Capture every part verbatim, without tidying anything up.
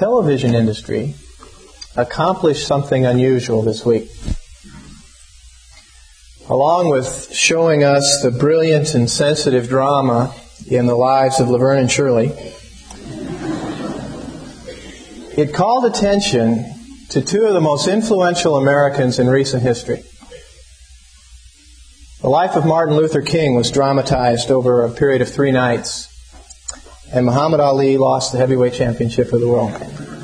television industry accomplished something unusual this week. Along with showing us the brilliant and sensitive drama in the lives of Laverne and Shirley, it called attention to two of the most influential Americans in recent history. The life of Martin Luther King was dramatized over a period of three nights, and Muhammad Ali lost the heavyweight championship of the world.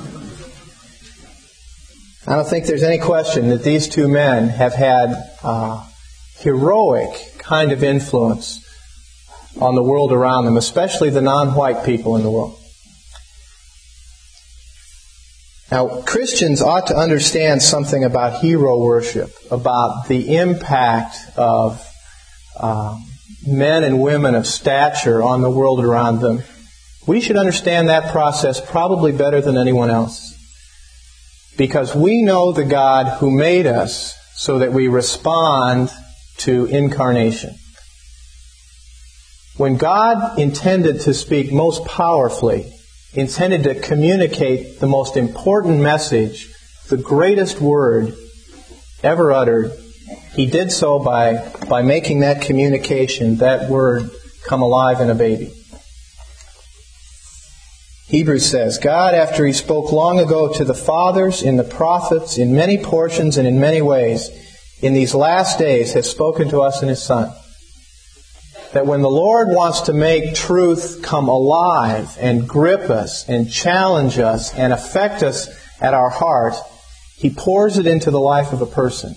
I don't think there's any question that these two men have had uh, heroic kind of influence on the world around them, especially the non-white people in the world. Now, Christians ought to understand something about hero worship, about the impact of uh, men and women of stature on the world around them. We should understand that process probably better than anyone else, because we know the God who made us so that we respond to incarnation. When God intended to speak most powerfully, intended to communicate the most important message, the greatest word ever uttered, He did so by, by making that communication, that word, come alive in a baby. Hebrews says, God, after He spoke long ago to the fathers, in the prophets, in many portions and in many ways, in these last days has spoken to us in His Son. That when the Lord wants to make truth come alive and grip us and challenge us and affect us at our heart, He pours it into the life of a person.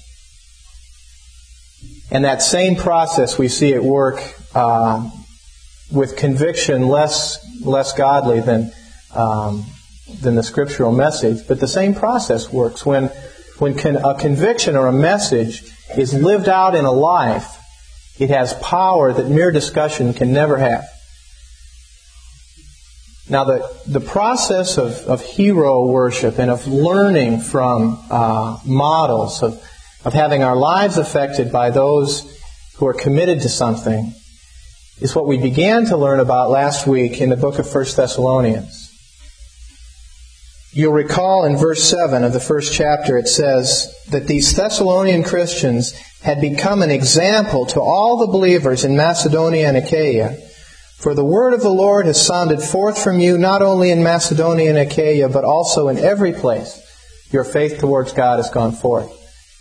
And that same process we see at work uh, with conviction less less godly than um, than the scriptural message. But the same process works when when con- a conviction or a message is lived out in a life. It has power that mere discussion can never have. Now, the, the process of, of hero worship and of learning from uh, models, of, of having our lives affected by those who are committed to something, is what we began to learn about last week in the book of First Thessalonians. You'll recall in verse seven of the first chapter it says that these Thessalonian Christians had become an example to all the believers in Macedonia and Achaia. For the word of the Lord has sounded forth from you not only in Macedonia and Achaia, but also in every place. Your faith towards God has gone forth.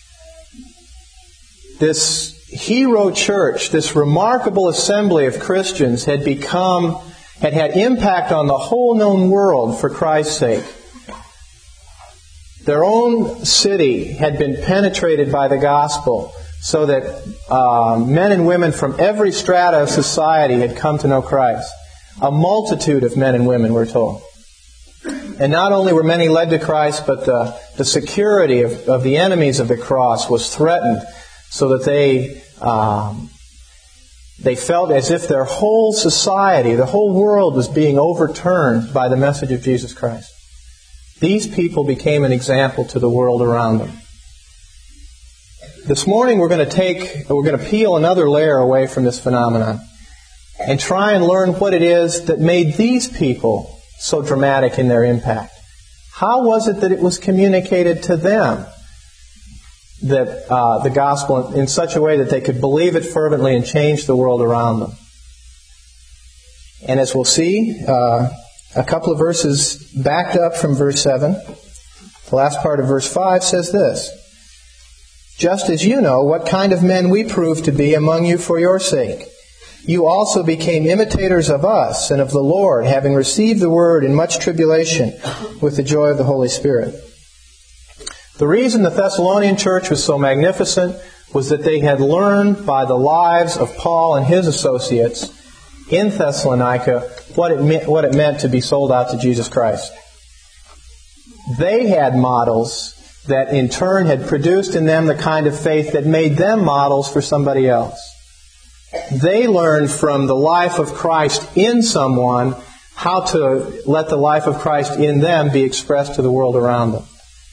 This hero church, this remarkable assembly of Christians had become, had had impact on the whole known world for Christ's sake. Their own city had been penetrated by the gospel, so that uh, men and women from every strata of society had come to know Christ. A multitude of men and women, we're told. And not only were many led to Christ, but the, the security of, of the enemies of the cross was threatened, so that they um, they felt as if their whole society, the whole world was being overturned by the message of Jesus Christ. These people became an example to the world around them. This morning we're going to take, we're going to peel another layer away from this phenomenon and try and learn what it is that made these people so dramatic in their impact. How was it that it was communicated to them, that uh, the gospel, in such a way that they could believe it fervently and change the world around them? And as we'll see, uh, a couple of verses backed up from verse seven, the last part of verse five says this: just as you know what kind of men we proved to be among you for your sake, you also became imitators of us and of the Lord, having received the word in much tribulation with the joy of the Holy Spirit. The reason the Thessalonian church was so magnificent was that they had learned by the lives of Paul and his associates in Thessalonica what it meant, what it meant to be sold out to Jesus Christ. They had models that in turn had produced in them the kind of faith that made them models for somebody else. They learned from the life of Christ in someone how to let the life of Christ in them be expressed to the world around them.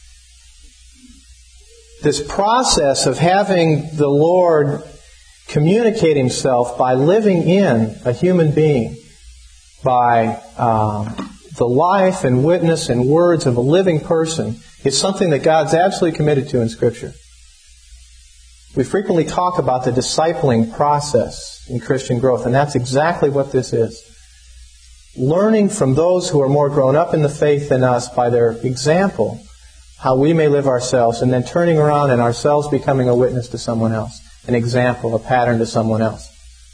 This process of having the Lord communicate Himself by living in a human being, by um, the life and witness and words of a living person is something that God's absolutely committed to in Scripture. We frequently talk about the discipling process in Christian growth, and that's exactly what this is. Learning from those who are more grown up in the faith than us by their example, how we may live ourselves, and then turning around and ourselves becoming a witness to someone else, an example, a pattern to someone else.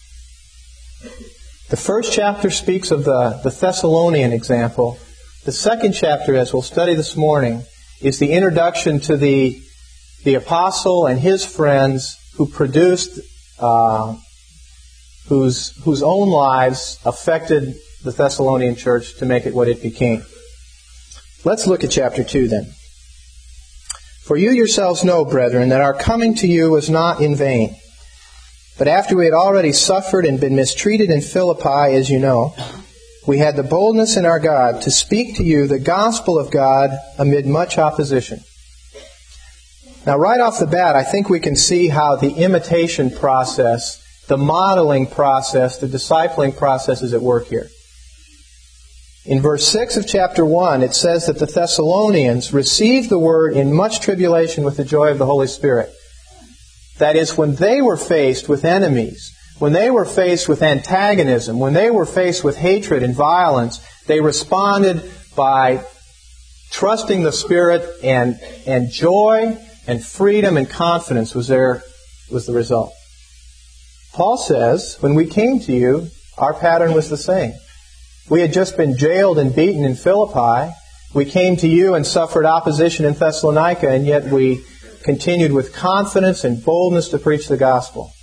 The first chapter speaks of the, the Thessalonian example. The second chapter, as we'll study this morning, is the introduction to the, the apostle and his friends who produced, uh, whose, whose own lives affected the Thessalonian church to make it what it became. Let's look at chapter two then. For you yourselves know, brethren, that our coming to you was not in vain. But after we had already suffered and been mistreated in Philippi, as you know, we had the boldness in our God to speak to you the gospel of God amid much opposition. Now, right off the bat, I think we can see how the imitation process, the modeling process, the discipling process is at work here. In verse six of chapter one, it says that the Thessalonians received the word in much tribulation with the joy of the Holy Spirit. That is, when they were faced with enemies, when they were faced with antagonism, when they were faced with hatred and violence, they responded by trusting the Spirit, and, and joy and freedom and confidence was there, was the result. Paul says, when we came to you, our pattern was the same. We had just been jailed and beaten in Philippi. We came to you and suffered opposition in Thessalonica, and yet we continued with confidence and boldness to preach the gospel.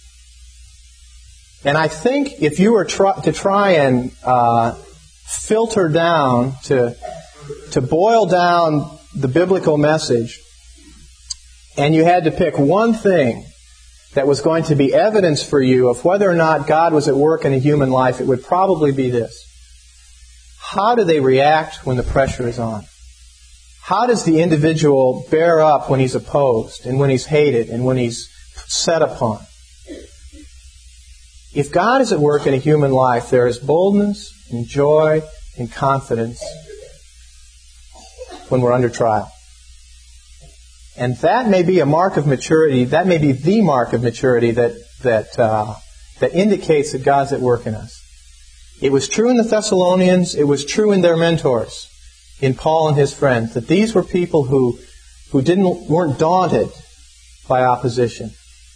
And I think if you were try, to try and uh, filter down, to, to boil down the biblical message, and you had to pick one thing that was going to be evidence for you of whether or not God was at work in a human life, it would probably be this. How do they react when the pressure is on? How does the individual bear up when he's opposed and when he's hated and when he's set upon? If God is at work in a human life, there is boldness and joy and confidence when we're under trial. And that may be a mark of maturity, that may be the mark of maturity that, that, uh, that indicates that God's at work in us. It was true in the Thessalonians, it was true in their mentors, in Paul and his friends, that these were people who, who didn't, weren't daunted by opposition.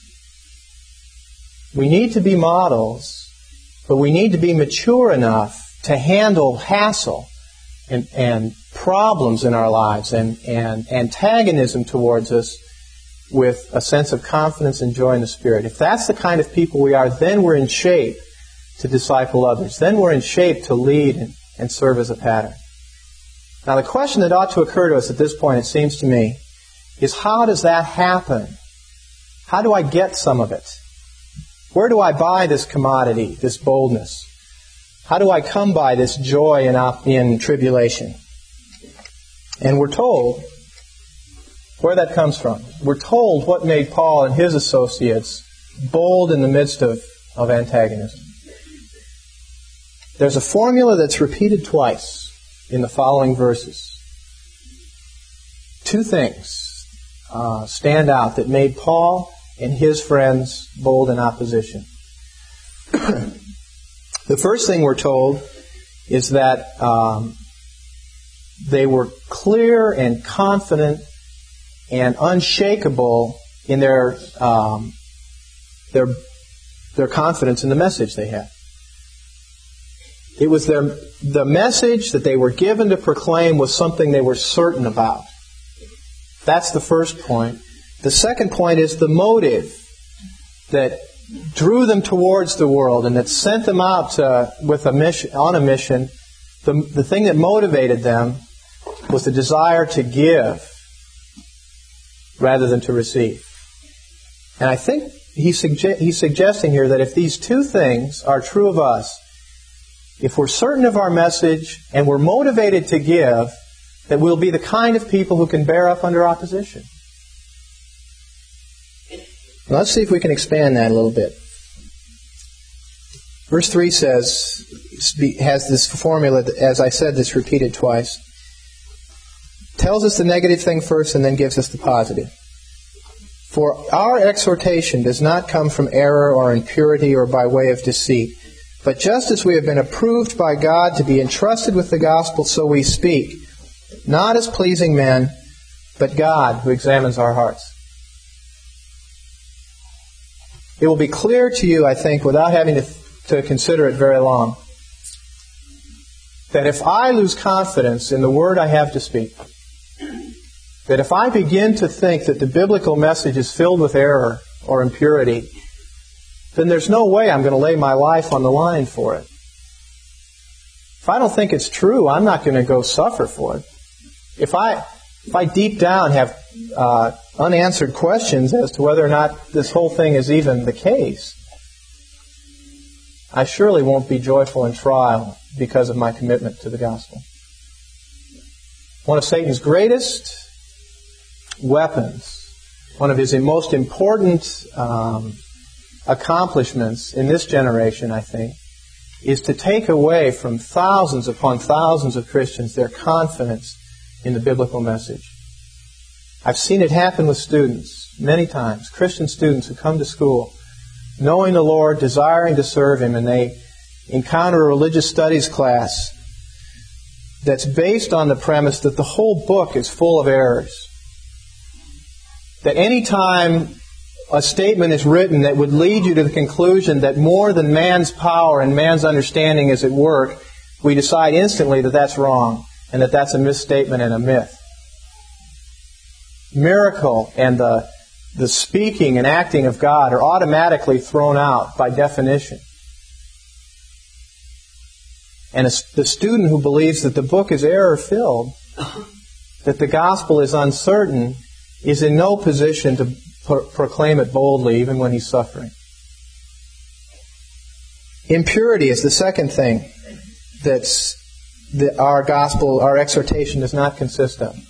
We need to be models, but we need to be mature enough to handle hassle and, and problems in our lives and, and antagonism towards us with a sense of confidence and joy in the Spirit. If that's the kind of people we are, then we're in shape to disciple others. Then we're in shape to lead and, and serve as a pattern. Now, the question that ought to occur to us at this point, it seems to me, is how does that happen? How do I get some of it? Where do I buy this commodity, this boldness? How do I come by this joy in, op- in tribulation? And we're told where that comes from. We're told what made Paul and his associates bold in the midst of, of antagonism. There's a formula that's repeated twice in the following verses. Two things uh, stand out that made Paul and his friends bold in opposition. The first thing we're told is that um, they were clear and confident and unshakable in their um, their their confidence in the message they had. It was their, the message that they were given to proclaim was something they were certain about. That's the first point. The second point is the motive that drew them towards the world and that sent them out uh, with a mission, on a mission. The, the thing that motivated them was the desire to give rather than to receive. And I think he's, sugge- he's suggesting here that if these two things are true of us, if we're certain of our message and we're motivated to give, that we'll be the kind of people who can bear up under opposition. Let's see if we can expand that a little bit. Verse three says, has this formula, as I said, that's repeated twice. Tells us the negative thing first and then gives us the positive. For our exhortation does not come from error or impurity or by way of deceit. But just as we have been approved by God to be entrusted with the gospel, so we speak, not as pleasing men, but God who examines our hearts. It will be clear to you, I think, without having to, to consider it very long, that if I lose confidence in the word I have to speak, that if I begin to think that the biblical message is filled with error or impurity, then there's no way I'm going to lay my life on the line for it. If I don't think it's true, I'm not going to go suffer for it. If I, if I deep down have uh, unanswered questions as to whether or not this whole thing is even the case, I surely won't be joyful in trial because of my commitment to the gospel. One of Satan's greatest weapons, one of his most important um, accomplishments in this generation, I think, is to take away from thousands upon thousands of Christians their confidence in the biblical message. I've seen it happen with students many times, Christian students who come to school knowing the Lord, desiring to serve Him, and they encounter a religious studies class that's based on the premise that the whole book is full of errors. That any time a statement is written that would lead you to the conclusion that more than man's power and man's understanding is at work, we decide instantly that that's wrong and that that's a misstatement and a myth. Miracle and the, the speaking and acting of God are automatically thrown out by definition. And a, the student who believes that the book is error-filled, that the gospel is uncertain, is in no position to pro- proclaim it boldly, even when he's suffering. Impurity is the second thing that's that our gospel, our exhortation does not consist of.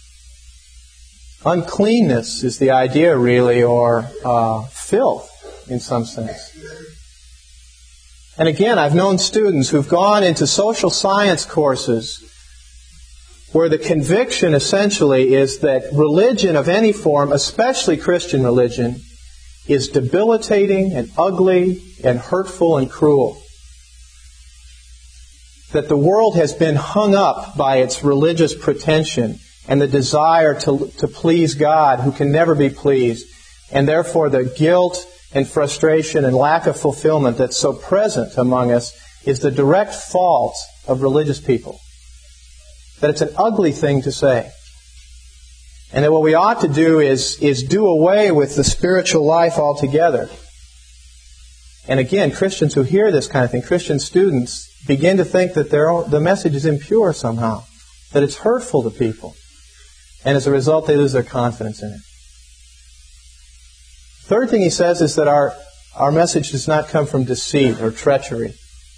Uncleanness is the idea, really, or uh, filth, in some sense. And again, I've known students who've gone into social science courses where the conviction essentially is that religion of any form, especially Christian religion, is debilitating and ugly and hurtful and cruel. That the world has been hung up by its religious pretension and the desire to, to please God, who can never be pleased, and therefore the guilt and frustration and lack of fulfillment that's so present among us is the direct fault of religious people. That it's an ugly thing to say. And that what we ought to do is, is do away with the spiritual life altogether. And again, Christians who hear this kind of thing, Christian students, begin to think that their own, the message is impure somehow, that it's hurtful to people. And as a result, they lose their confidence in it. Third thing he says is that our, our message does not come from deceit or treachery.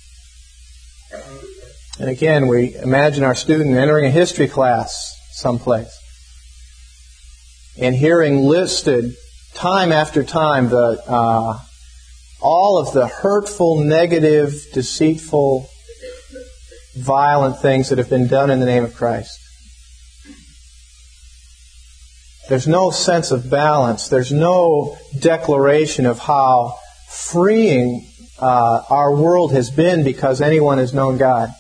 And again, we imagine our student entering a history class someplace and hearing listed time after time the uh, all of the hurtful, negative, deceitful, violent things that have been done in the name of Christ. There's no sense of balance. There's no declaration of how freeing uh, our world has been because anyone has known God.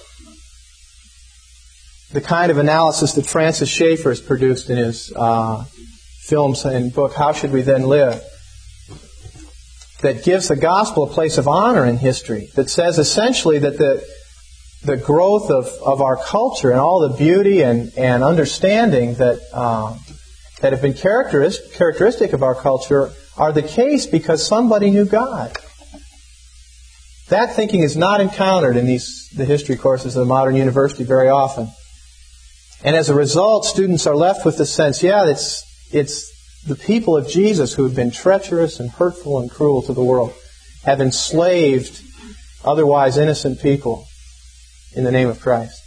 The kind of analysis that Francis Schaeffer has produced in his uh, films and book, How Should We Then Live? That gives the gospel a place of honor in history. That says essentially that the the growth of, of our culture and all the beauty and, and understanding that uh, that have been characteristic, characteristic of our culture are the case because somebody knew God. That thinking is not encountered in these the history courses of the modern university very often. And as a result, students are left with the sense, yeah, it's it's the people of Jesus who have been treacherous and hurtful and cruel to the world, have enslaved otherwise innocent people in the name of Christ.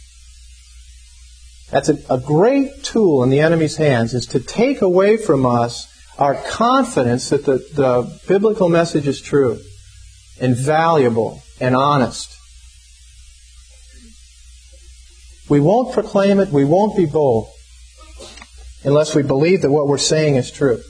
That's a, a great tool in the enemy's hands, is to take away from us our confidence that the, the biblical message is true and valuable and honest We won't proclaim it, we won't be bold, unless we believe that what we're saying is true.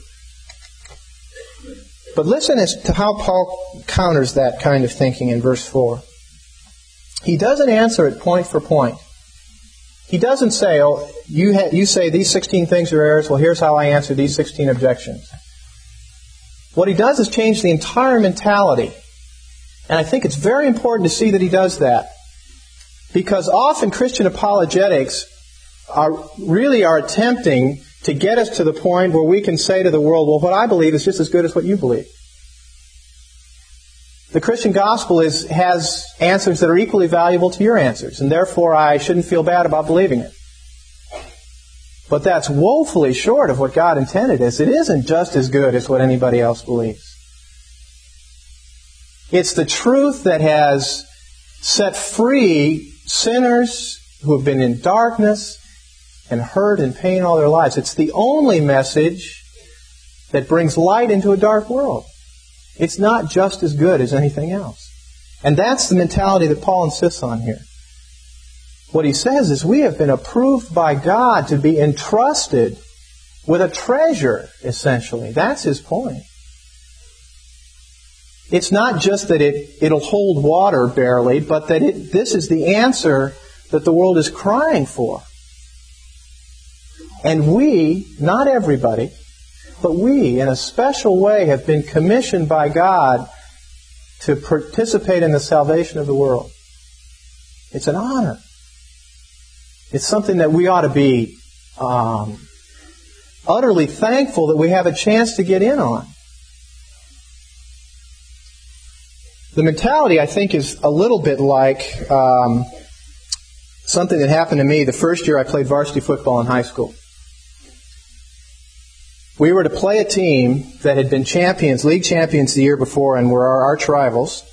But listen as to how Paul counters that kind of thinking in verse four. He doesn't answer it point for point. He doesn't say, oh, you, ha- you say these sixteen things are errors, well, here's how I answer these sixteen objections. What he does is change the entire mentality. And I think it's very important to see that he does that. Because often Christian apologetics are really are attempting to get us to the point where we can say to the world, well, what I believe is just as good as what you believe. The Christian gospel is, has answers that are equally valuable to your answers, and therefore I shouldn't feel bad about believing it. But that's woefully short of what God intended, as it isn't just as good as what anybody else believes. It's the truth that has set free sinners who have been in darkness and hurt and pain all their lives. It's the only message that brings light into a dark world. It's not just as good as anything else. And that's the mentality that Paul insists on here. What he says is we have been approved by God to be entrusted with a treasure, essentially. That's his point. It's not just that it, it'll hold water barely, but that it, this is the answer that the world is crying for. And we, not everybody, but we, in a special way, have been commissioned by God to participate in the salvation of the world. It's an honor. It's something that we ought to be um, utterly thankful that we have a chance to get in on. The mentality, I think, is a little bit like um, something that happened to me the first year I played varsity football in high school. We were to play a team that had been champions, league champions the year before, and were our arch rivals.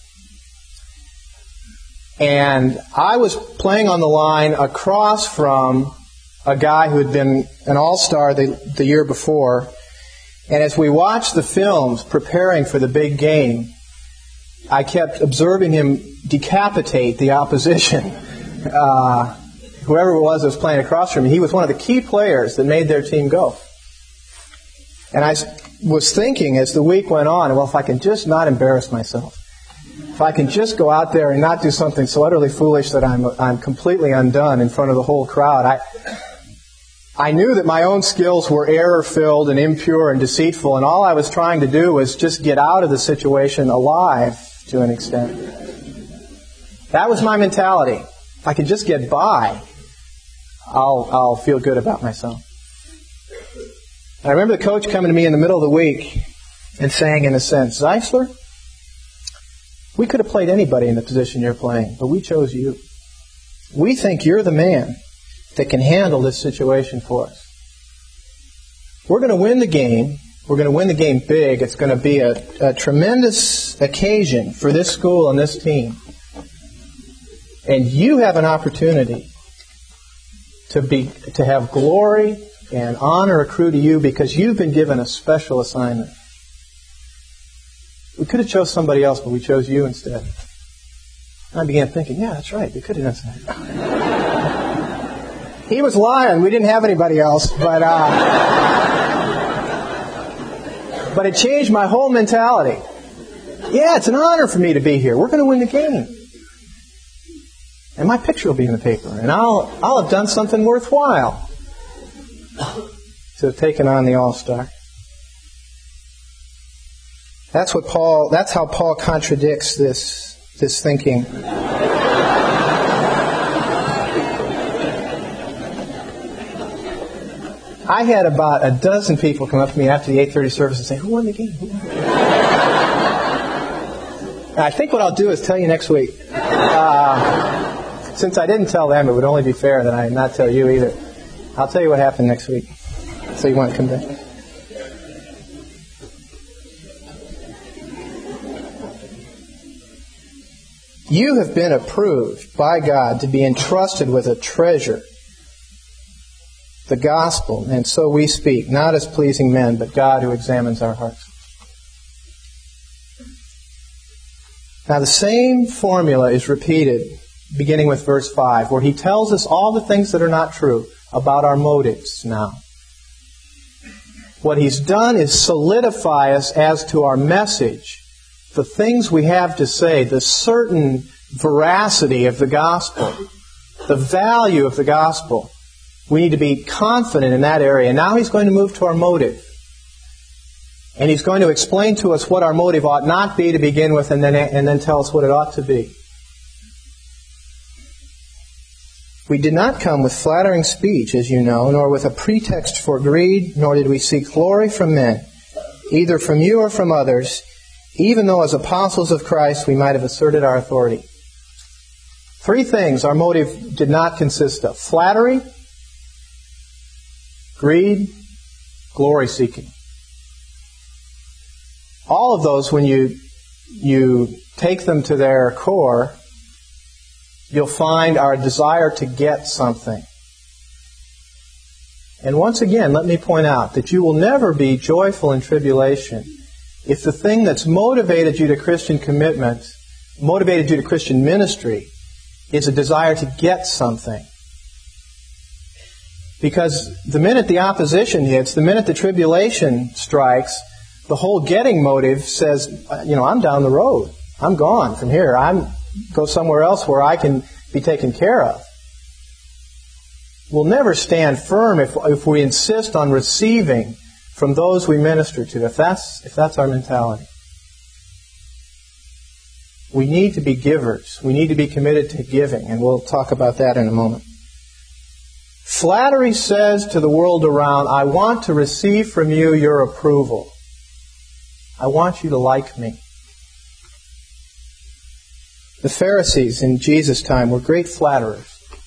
And I was playing on the line across from a guy who had been an all-star the, the year before. And as we watched the films preparing for the big game, I kept observing him decapitate the opposition. Uh, whoever it was that was playing across from me, he was one of the key players that made their team go. And I was thinking as the week went on, well, if I can just not embarrass myself, if I can just go out there and not do something so utterly foolish that I'm I'm completely undone in front of the whole crowd, I I knew that my own skills were error-filled and impure and deceitful, and all I was trying to do was just get out of the situation alive to an extent. That was my mentality. If I could just get by, I'll I'll feel good about myself. I remember the coach coming to me in the middle of the week and saying, in a sense, Zeisler, we could have played anybody in the position you're playing, but we chose you. We think you're the man that can handle this situation for us. We're going to win the game. We're going to win the game big. It's going to be a, a tremendous occasion for this school and this team. And you have an opportunity to be to have glory and honor accrue to you because you've been given a special assignment. We could have chose somebody else, but we chose you instead. And I began thinking, yeah, that's right. We could have done that. He was lying. We didn't have anybody else, but uh, but it changed my whole mentality. Yeah, it's an honor for me to be here. We're going to win the game, and my picture will be in the paper, and I'll I'll have done something worthwhile to have taken on the All-Star. That's what Paul. That's how Paul contradicts this this thinking. I had about a dozen people come up to me after the eight thirty service and say, "Who won the game?" Who won the game? I think what I'll do is tell you next week. Uh, since I didn't tell them, it would only be fair that I not tell you either. I'll tell you what happened next week. So you want to come back? You have been approved by God to be entrusted with a treasure, the gospel, and so we speak, not as pleasing men, but God who examines our hearts. Now the same formula is repeated beginning with verse five, where he tells us all the things that are not true about our motives now. What he's done is solidify us as to our message, the things we have to say, the certain veracity of the gospel, the value of the gospel. We need to be confident in that area. And now he's going to move to our motive. And he's going to explain to us what our motive ought not be to begin with, and then, and then tell us what it ought to be. We did not come with flattering speech, as you know, nor with a pretext for greed, nor did we seek glory from men, either from you or from others, even though as apostles of Christ we might have asserted our authority. Three things our motive did not consist of: flattery, greed, glory-seeking. All of those, when you you take them to their core, you'll find our desire to get something. And once again, let me point out that you will never be joyful in tribulation if the thing that's motivated you to Christian commitment, motivated you to Christian ministry, is a desire to get something. Because the minute the opposition hits, the minute the tribulation strikes, the whole getting motive says, you know, I'm down the road. I'm gone from here. I'm go somewhere else where I can be taken care of. We'll never stand firm if if we insist on receiving from those we minister to, if that's if that's our mentality. We need to be givers. We need to be committed to giving, and we'll talk about that in a moment. Flattery says to the world around, I want to receive from you your approval. I want you to like me. The Pharisees in Jesus' time were great flatterers.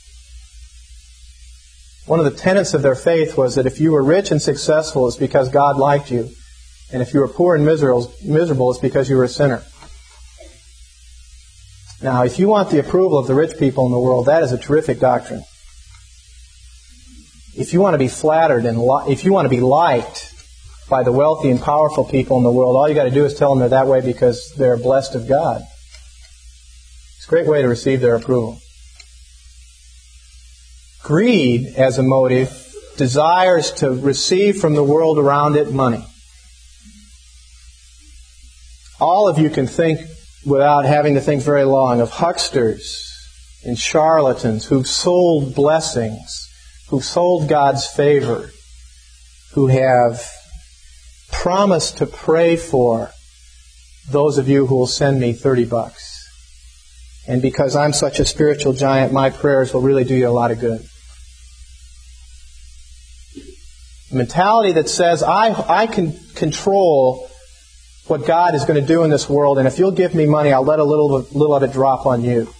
One of the tenets of their faith was that if you were rich and successful, it's because God liked you. And if you were poor and miserable, miserable, it's because you were a sinner. Now, if you want the approval of the rich people in the world, that is a terrific doctrine. If you want to be flattered and li- if you want to be liked by the wealthy and powerful people in the world, all you got to do is tell them they're that way because they're blessed of God. It's a great way to receive their approval. Greed, as a motive, desires to receive from the world around it money. All of you can think, without having to think very long, of hucksters and charlatans who've sold blessings, who've sold God's favor, who have promised to pray for those of you who will send me thirty bucks. And because I'm such a spiritual giant, my prayers will really do you a lot of good. A mentality that says, I, I can control what God is going to do in this world, and if you'll give me money, I'll let a little, little of it drop on you.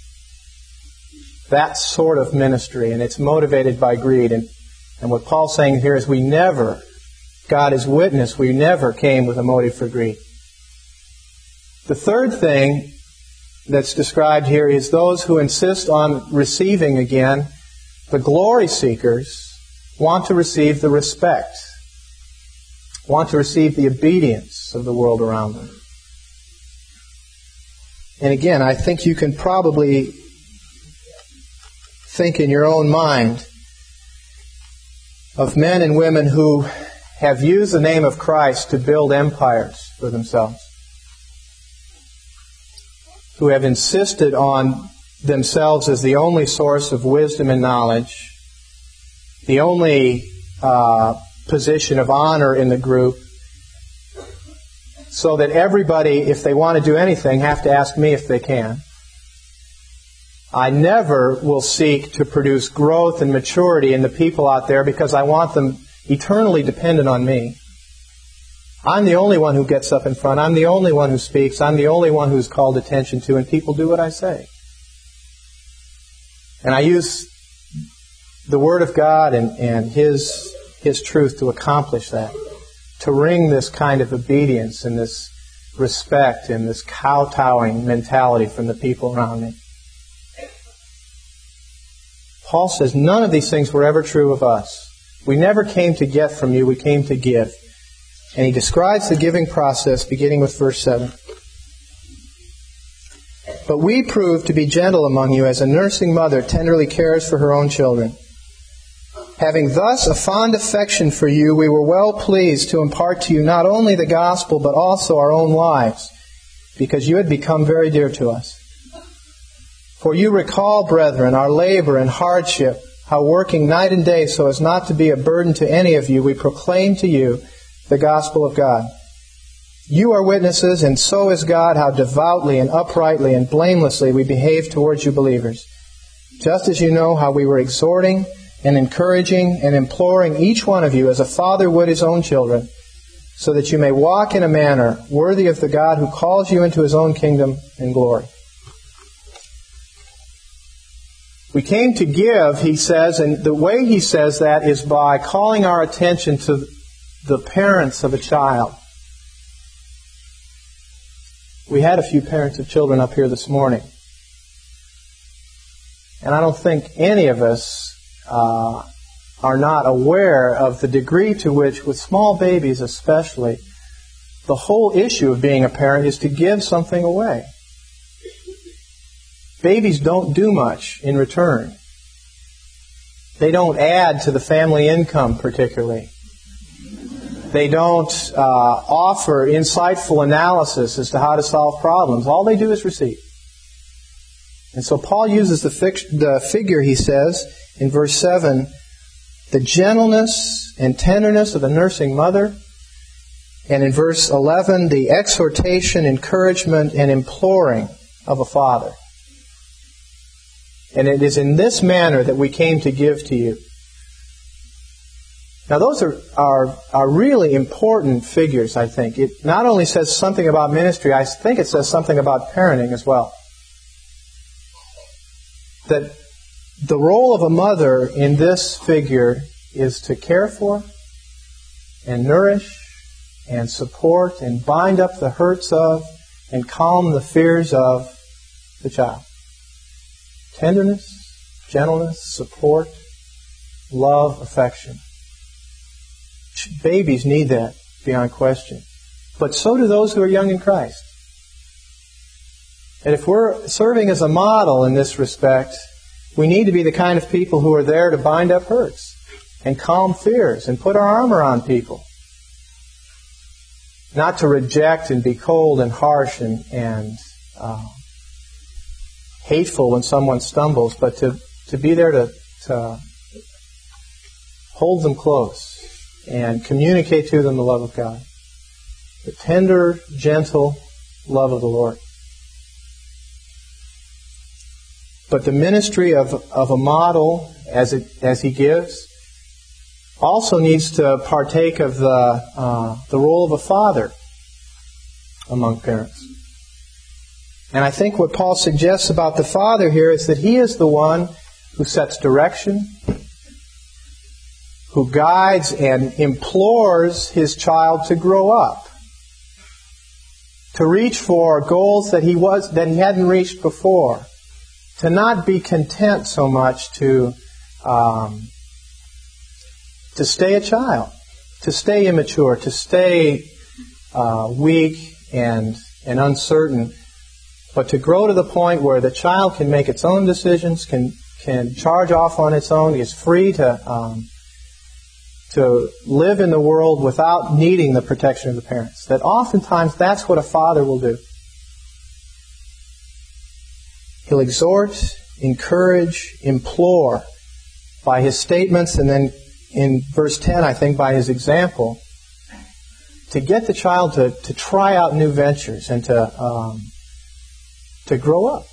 That sort of ministry, and it's motivated by greed. And, and what Paul's saying here is we never, God is witness, we never came with a motive for greed. The third thing that's described here is those who insist on receiving again. The glory seekers want to receive the respect, want to receive the obedience of the world around them. And again, I think you can probably think in your own mind of men and women who have used the name of Christ to build empires for themselves, who have insisted on themselves as the only source of wisdom and knowledge, the only uh, position of honor in the group, so that everybody, if they want to do anything, have to ask me if they can. I never will seek to produce growth and maturity in the people out there because I want them eternally dependent on me. I'm the only one who gets up in front. I'm the only one who speaks. I'm the only one who's called attention to, and people do what I say. And I use the Word of God and, and His, His truth to accomplish that, to wring this kind of obedience and this respect and this kowtowing mentality from the people around me. Paul says none of these things were ever true of us. We never came to get from you, we came to give. And he describes the giving process beginning with verse seven. But we prove to be gentle among you as a nursing mother tenderly cares for her own children. Having thus a fond affection for you, we were well pleased to impart to you not only the gospel, but also our own lives, because you had become very dear to us. For you recall, brethren, our labor and hardship, how working night and day so as not to be a burden to any of you, we proclaim to you the gospel of God. You are witnesses, and so is God, how devoutly and uprightly and blamelessly we behave towards you believers. Just as you know how we were exhorting and encouraging and imploring each one of you as a father would his own children, so that you may walk in a manner worthy of the God who calls you into his own kingdom and glory. We came to give, he says, and the way he says that is by calling our attention to the parents of a child. We had a few parents of children up here this morning. And I don't think any of us uh, are not aware of the degree to which, with small babies especially, the whole issue of being a parent is to give something away. Babies don't do much in return. They don't add to the family income particularly. They don't uh, offer insightful analysis as to how to solve problems. All they do is receive. And so Paul uses the, fix- the figure, he says, in verse seven, the gentleness and tenderness of a nursing mother. And in verse eleven, the exhortation, encouragement, and imploring of a father. And it is in this manner that we came to give to you. Now those are, are, are really important figures, I think. It not only says something about ministry, I think it says something about parenting as well. That the role of a mother in this figure is to care for and nourish and support and bind up the hurts of and calm the fears of the child. Tenderness, gentleness, support, love, affection. Babies need that, beyond question. But so do those who are young in Christ. And if we're serving as a model in this respect, we need to be the kind of people who are there to bind up hurts and calm fears and put our armor on people. Not to reject and be cold and harsh and, and uh, hateful when someone stumbles, but to, to be there to, to hold them close and communicate to them the love of God. The tender, gentle love of the Lord. But the ministry of, of a model, as it, as he gives, also needs to partake of the, uh, the role of a father among parents. And I think what Paul suggests about the father here is that he is the one who sets direction, who guides and implores his child to grow up, to reach for goals that he was that he hadn't reached before, to not be content so much to um, to stay a child, to stay immature, to stay uh, weak and and uncertain, but to grow to the point where the child can make its own decisions, can can charge off on its own, is free to um, to live in the world without needing the protection of the parents. That oftentimes that's what a father will do. He'll exhort, encourage, implore by his statements, and then in verse ten, I think, by his example, to get the child to, to try out new ventures and to um, to grow up.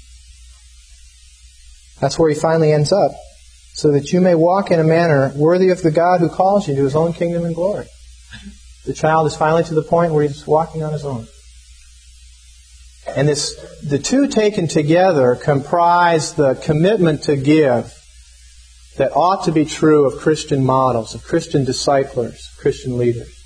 That's where he finally ends up. So that you may walk in a manner worthy of the God who calls you to his own kingdom and glory. The child is finally to the point where he's walking on his own. And this, the two taken together comprise the commitment to give that ought to be true of Christian models, of Christian disciplers, Christian leaders.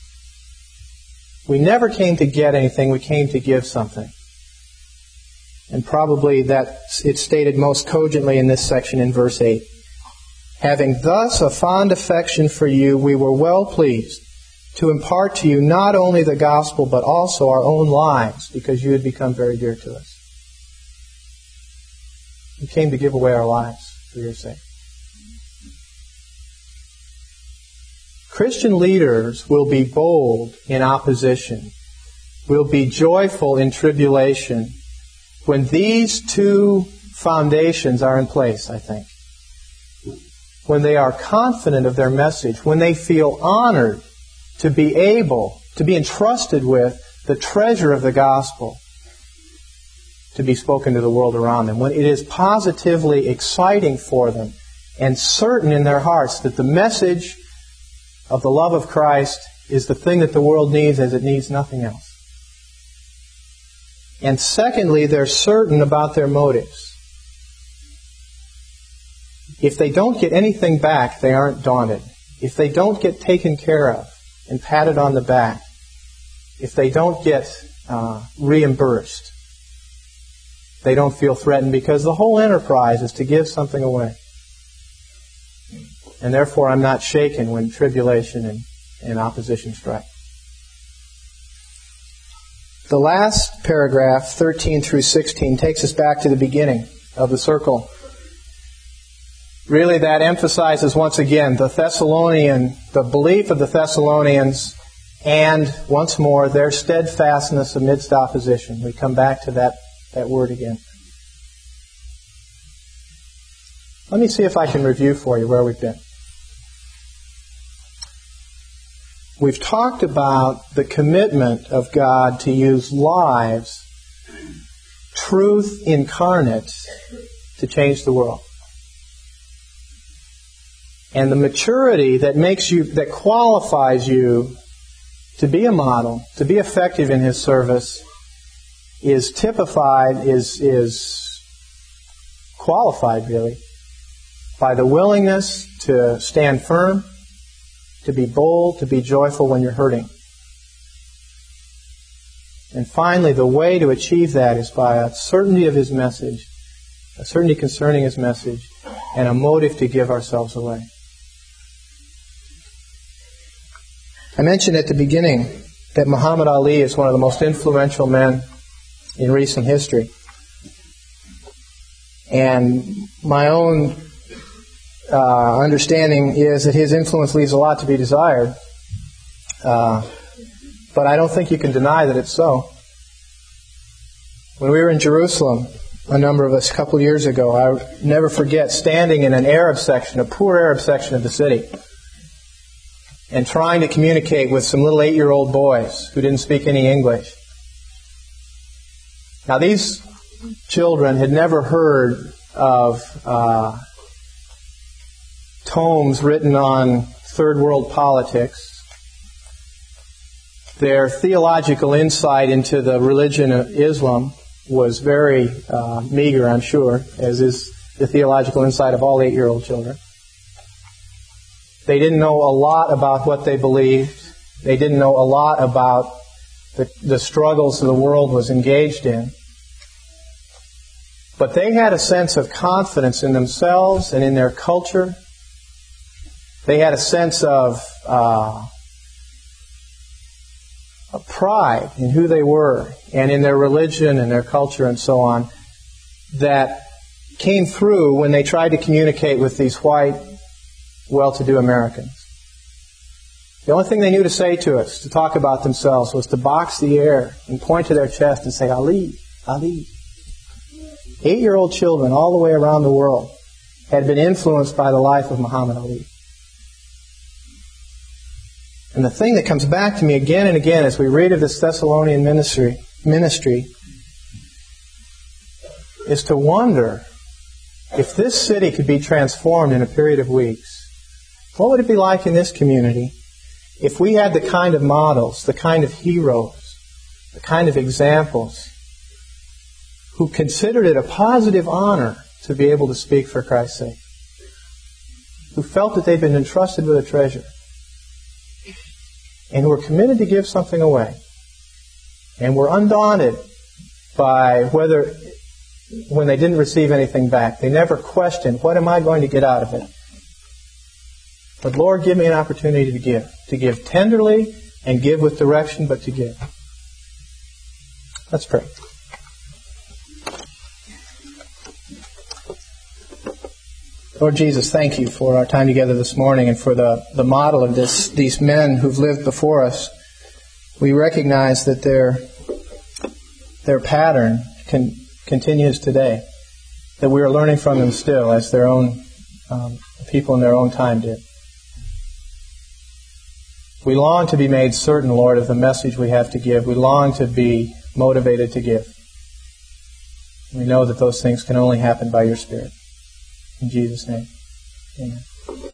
We never came to get anything, we came to give something. And probably that it's stated most cogently in this section in verse eight. Having thus a fond affection for you, we were well pleased to impart to you not only the gospel, but also our own lives, because you had become very dear to us. We came to give away our lives for your sake. Christian leaders will be bold in opposition, will be joyful in tribulation, when these two foundations are in place, I think. When they are confident of their message, when they feel honored to be able, to be entrusted with the treasure of the gospel to be spoken to the world around them, when it is positively exciting for them and certain in their hearts that the message of the love of Christ is the thing that the world needs as it needs nothing else. And secondly, they're certain about their motives. If they don't get anything back, they aren't daunted. If they don't get taken care of and patted on the back, if they don't get uh, reimbursed, they don't feel threatened, because the whole enterprise is to give something away. And therefore I'm not shaken when tribulation and, and opposition strike. The last paragraph, thirteen through sixteen, takes us back to the beginning of the circle. Really, that emphasizes once again the Thessalonian, the belief of the Thessalonians, and once more their steadfastness amidst opposition. We come back to that, that word again. Let me see if I can review for you where we've been. We've talked about the commitment of God to use lives, truth incarnate, to change the world. And the maturity that makes you, that qualifies you to be a model, to be effective in His service, is typified, is, is qualified really, by the willingness to stand firm, to be bold, to be joyful when you're hurting. And finally, the way to achieve that is by a certainty of His message, a certainty concerning His message, and a motive to give ourselves away. I mentioned at the beginning that Muhammad Ali is one of the most influential men in recent history. And my own uh, understanding is that his influence leaves a lot to be desired. Uh, but I don't think you can deny that it's so. When we were in Jerusalem, a number of us a couple of years ago, I never forget standing in an Arab section, a poor Arab section of the city, and trying to communicate with some little eight-year-old boys who didn't speak any English. Now, these children had never heard of uh, tomes written on third world politics. Their theological insight into the religion of Islam was very uh, meager, I'm sure, as is the theological insight of all eight-year-old children. They didn't know a lot about what they believed. They didn't know a lot about the, the struggles the world was engaged in. But they had a sense of confidence in themselves and in their culture. They had a sense of, uh, of pride in who they were and in their religion and their culture and so on that came through when they tried to communicate with these white, well-to-do Americans. The only thing they knew to say to us, to talk about themselves, was to box the air and point to their chest and say, Ali, Ali. Eight-year-old children all the way around the world had been influenced by the life of Muhammad Ali. And the thing that comes back to me again and again as we read of this Thessalonian ministry, ministry is to wonder if this city could be transformed in a period of weeks. What would it be like in this community if we had the kind of models, the kind of heroes, the kind of examples who considered it a positive honor to be able to speak for Christ's sake, who felt that they'd been entrusted with a treasure, and who were committed to give something away, and were undaunted by whether, when they didn't receive anything back, they never questioned, what am I going to get out of it? But Lord, give me an opportunity to give. To give tenderly and give with direction, but to give. Let's pray. Lord Jesus, thank you for our time together this morning and for the, the model of this these men who've lived before us. We recognize that their their pattern can, continues today, that we are learning from them still as their own um, people in their own time did. We long to be made certain, Lord, of the message we have to give. We long to be motivated to give. We know that those things can only happen by your Spirit. In Jesus' name, amen.